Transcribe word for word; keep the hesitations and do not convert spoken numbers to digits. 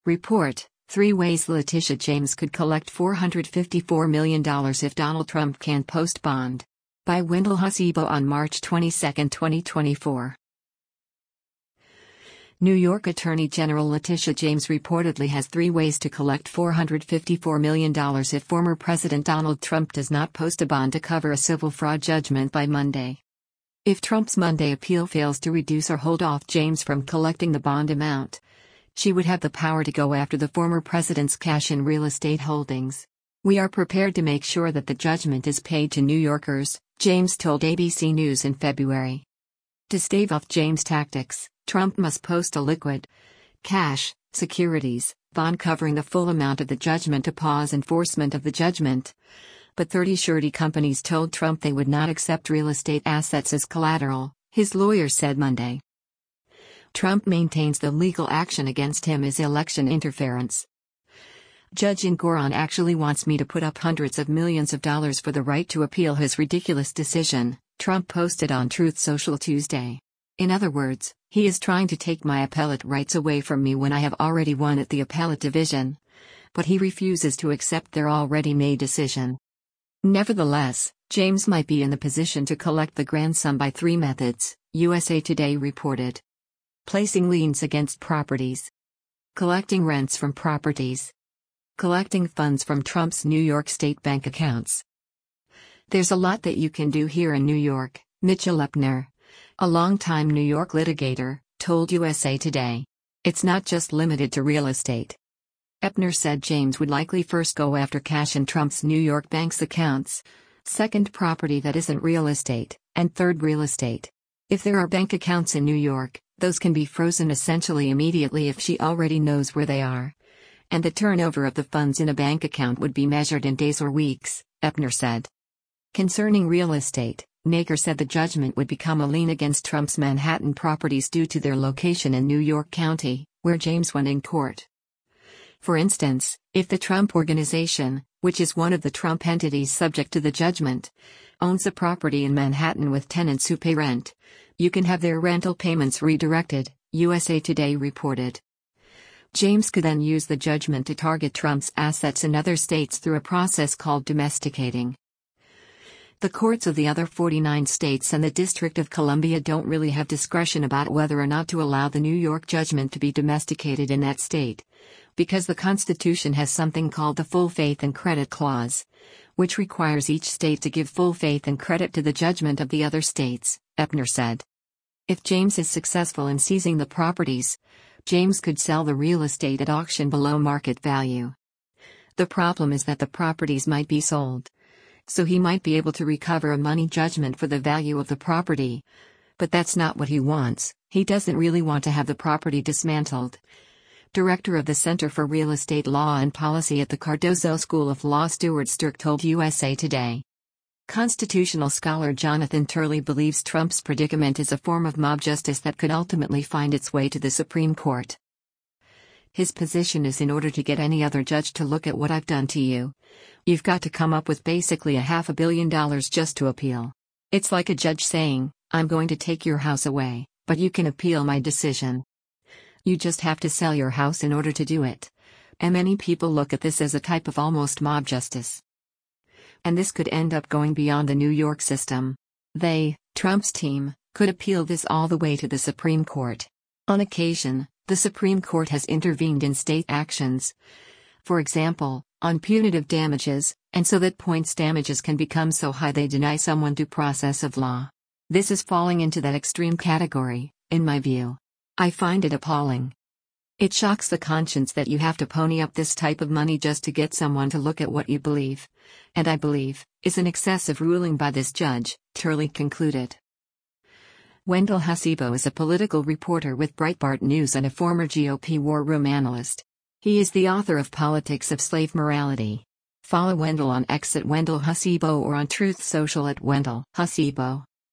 Report: Three ways Letitia James could collect four hundred fifty-four million dollars if Donald Trump can't post bond. By Wendell Hasibo on March twenty-second, twenty twenty-four. New York Attorney General Letitia James reportedly has three ways to collect four hundred fifty-four million dollars if former President Donald Trump does not post a bond to cover a civil fraud judgment by Monday. If Trump's Monday appeal fails to reduce or hold off James from collecting the bond amount, she would have the power to go after the former president's cash in real estate holdings. "We are prepared to make sure that the judgment is paid to New Yorkers," James told A B C News in February. To stave off James' tactics, Trump must post a liquid cash securities bond covering the full amount of the judgment to pause enforcement of the judgment. But thirty surety companies told Trump they would not accept real estate assets as collateral, his lawyer said Monday. Trump maintains the legal action against him is election interference. "Judge Engoron actually wants me to put up hundreds of millions of dollars for the right to appeal his ridiculous decision," Trump posted on Truth Social Tuesday. "In other words, he is trying to take my appellate rights away from me when I have already won at the appellate division. But he refuses to accept their already made decision." Nevertheless, James might be in the position to collect the grand sum by three methods, U S A Today reported. Placing liens against properties. Collecting rents from properties. Collecting funds from Trump's New York State bank accounts. "There's a lot that you can do here in New York," Mitchell Epner, a longtime New York litigator, told U S A Today. "It's not just limited to real estate." Epner said James would likely first go after cash in Trump's New York bank's accounts, second property that isn't real estate, and third real estate. If there are bank accounts in New York, those can be frozen essentially immediately if she already knows where they are. And the turnover of the funds in a bank account would be measured in days or weeks, Epner said. Concerning real estate, Naker said the judgment would become a lien against Trump's Manhattan properties due to their location in New York County, where James won in court. For instance, if the Trump Organization, which is one of the Trump entities subject to the judgment, owns a property in Manhattan with tenants who pay rent, you can have their rental payments redirected, U S A Today reported. James could then use the judgment to target Trump's assets in other states through a process called domesticating. The courts of the other forty-nine states and the District of Columbia don't really have discretion about whether or not to allow the New York judgment to be domesticated in that state, because the Constitution has something called the Full Faith and Credit Clause, which requires each state to give full faith and credit to the judgment of the other states, Epner said. If James is successful in seizing the properties, James could sell the real estate at auction below market value. The problem is that the properties might be sold. So he might be able to recover a money judgment for the value of the property. But that's not what he wants. He doesn't really want to have the property dismantled. Director of the Center for Real Estate Law and Policy at the Cardozo School of Law Stuart Stirk told U S A Today. Constitutional scholar Jonathan Turley believes Trump's predicament is a form of mob justice that could ultimately find its way to the Supreme Court. His position is in order to get any other judge to look at what I've done to you, you've got to come up with basically a half a billion dollars just to appeal. It's like a judge saying, I'm going to take your house away, but you can appeal my decision. You just have to sell your house in order to do it. And many people look at this as a type of almost mob justice. And this could end up going beyond the New York system. They, Trump's team, could appeal this all the way to the Supreme Court. On occasion, the Supreme Court has intervened in state actions. For example, on punitive damages, and so that points damages can become so high they deny someone due process of law. This is falling into that extreme category, in my view. I find it appalling. It shocks the conscience that you have to pony up this type of money just to get someone to look at what you believe. And I believe, is an excessive ruling by this judge, Turley concluded. Wendell Hasibo is a political reporter with Breitbart News and a former G O P war room analyst. He is the author of Politics of Slave Morality. Follow Wendell on X at Wendell Hasibo or on Truth Social at Wendell Hasibo.